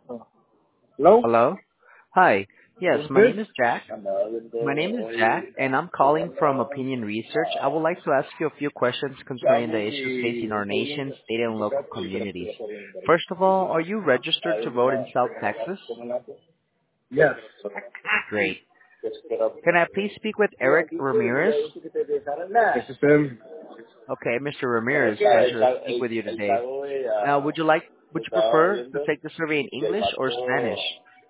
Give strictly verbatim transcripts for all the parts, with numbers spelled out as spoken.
Hello? Hello? Hi. Yes, Who's my this? name is Jack. My name is Jack, and I'm calling from Opinion Research. I would like to ask you a few questions concerning the issues facing our nation, state, and local communities. First of all, are you registered to vote in South Texas? Yes. Great. Can I please speak with Eric Ramirez? This is him. Okay, Mister Ramirez, pleasure to speak with you today. Now, would you like, would you prefer to take the survey in English or Spanish?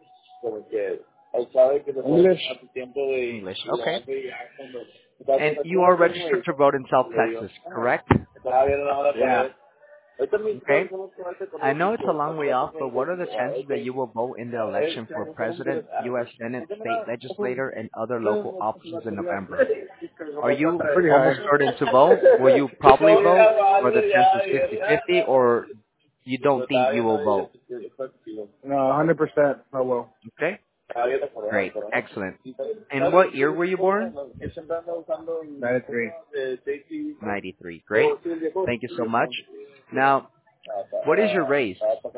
English? English, okay. And you are registered to vote in South Texas, correct? Yeah. Okay. I know it's a long way off, but what are the chances that you will vote in the election for president, U S Senate, state legislator, and other local offices in November? Are you Pretty high. almost certain to vote? Will you probably vote? Or the chance is fifty-fifty? Or you don't think you will vote? No, one hundred percent I will. Okay. Great. Excellent. And what year were you born? ninety-three. ninety-three. Great. Thank you so much. Now, what is your race?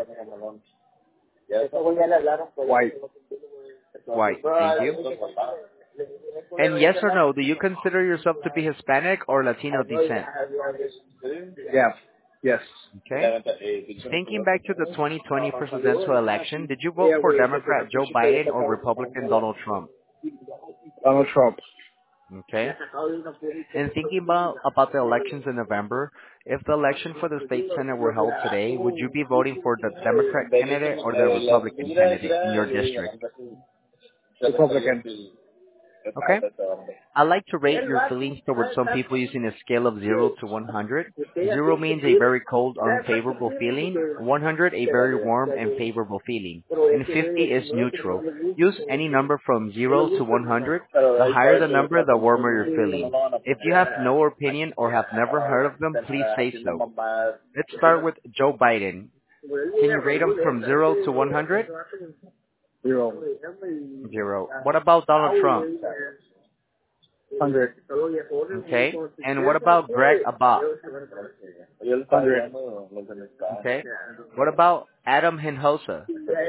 White. White. Thank you. And yes or no, do you consider yourself to be Hispanic or Latino descent? Yeah. Yes. Okay. Thinking back to the twenty twenty presidential election, did you vote for Democrat Joe Biden or Republican Donald Trump? Donald Trump. Okay. And thinking about, about the elections in November, if the election for the state senate were held today, would you be voting for the Democrat candidate or the Republican candidate in your district? Republican. Okay. I like to rate your feelings towards some people using a scale of zero to one hundred. zero means a very cold, unfavorable feeling. one hundred, a very warm and favorable feeling. And fifty is neutral. Use any number from zero to one hundred. The higher the number, the warmer you're feeling. If you have no opinion or have never heard of them, please say so. Let's start with Joe Biden. Can you rate him from zero to one hundred? Zero. Zero. What about Donald Trump? Hundred. Okay. And what about Greg Abbott? Hundred. Okay. What about Adam Hinojosa?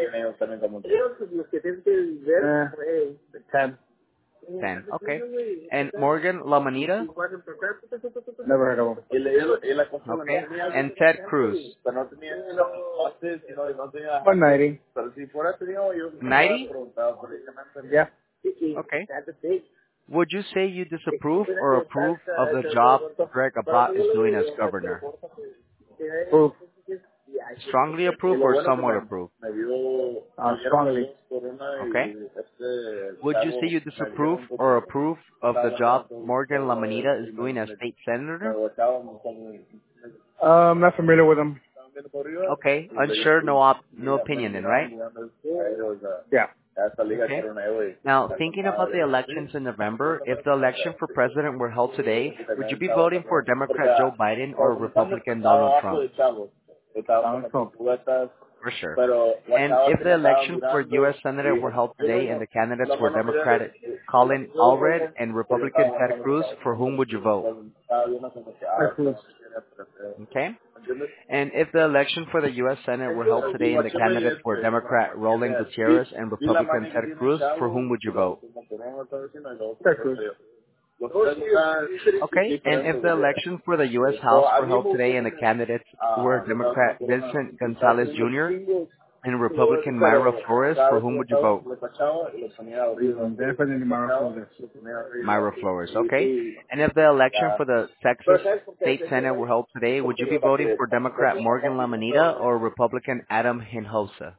Eh, ten. Ten. Okay. And Morgan Lamanita? Never heard of him. Okay. And Ted Cruz? One ninety. ninety? Yeah. Okay. Would you say you disapprove or approve of the job Greg Abbott is doing as governor? Proof. Strongly approve or somewhat approve? Uh, strongly. Okay. Would you say you disapprove or approve of the job Morgan Lamanita is doing as state senator? Um, not familiar with him. Okay. Unsure, no op- no opinion then, right? Yeah. Okay. Now, thinking about the elections in November, if the election for president were held today, would you be voting for Democrat Joe Biden or Republican Donald Trump? Donald Trump. For sure. And if the election for U S Senator were held today and the candidates were Democratic Colin Allred and Republican Ted Cruz, for whom would you vote? Okay. And if the election for the U S Senate were held today and the candidates were Democrat Roland Gutierrez and Republican Ted Cruz, for whom would you vote? Ted Cruz. Okay. And if the election for the U S House were held today and the candidates were Democrat Vincent Gonzalez Junior and Republican Myra Flores, for whom would you vote? Definitely Myra Flores. Myra Flores, okay. And if the election for the Texas State Senate were held today, would you be voting for Democrat Morgan Lamanita or Republican Adam Hinojosa?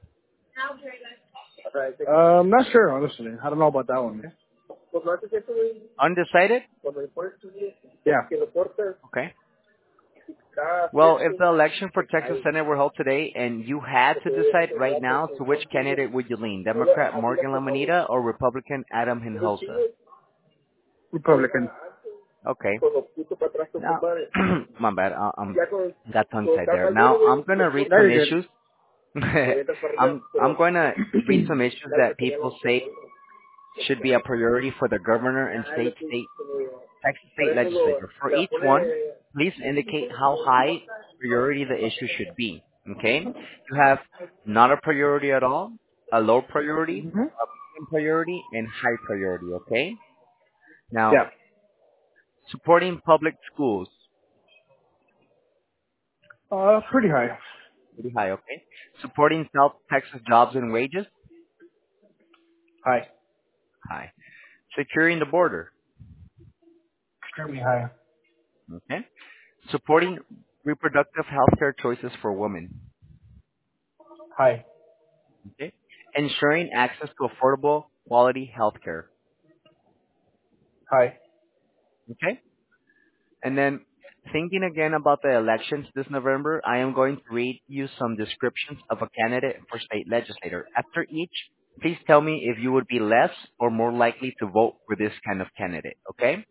Um, not sure, honestly. I don't know about that one. Undecided? Yeah. Okay. Well, if the election for Texas Senate were held today and you had to decide right now, to which candidate would you lean? Democrat Morgan Lamanita or Republican Adam Hinojosa? Republican. Okay. Now, my bad. I, I'm got tongue tied there. Now I'm gonna read some issues. I'm I'm going to read some issues that people say should be a priority for the governor and state state Texas state legislature. For each one, please indicate how high priority the issue should be. Okay? You have not a priority at all, a low priority, Mm-hmm. medium priority, and high priority. Okay? Now, Yeah. supporting public schools, Uh, pretty high. pretty high. Okay? Supporting South Texas jobs and wages, High. high. Securing the border, Extremely high. okay? Supporting reproductive health care choices for women, High. okay? Ensuring access to affordable, quality health care, High. okay? And then thinking again about the elections this November, I am going to read you some descriptions of a candidate for state legislator. After each, please tell me if you would be less or more likely to vote for this kind of candidate, okay?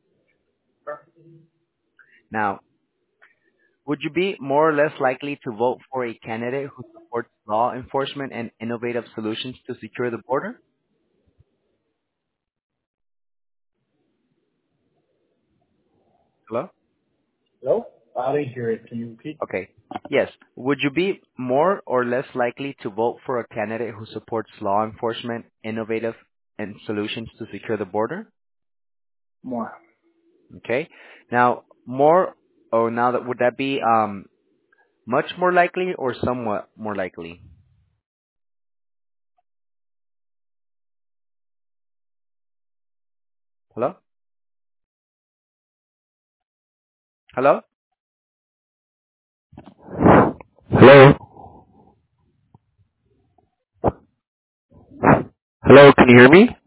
Now, would you be more or less likely to vote for a candidate who supports law enforcement and innovative solutions to secure the border? Hello? Hello? I didn't hear it. Can you repeat? Okay. Yes. Would you be more or less likely to vote for a candidate who supports law enforcement, innovative, and solutions to secure the border? More. Okay. Now, more, oh, now that, would that be um much more likely or somewhat more likely? Hello? Hello? Hello? Hello, can you hear me?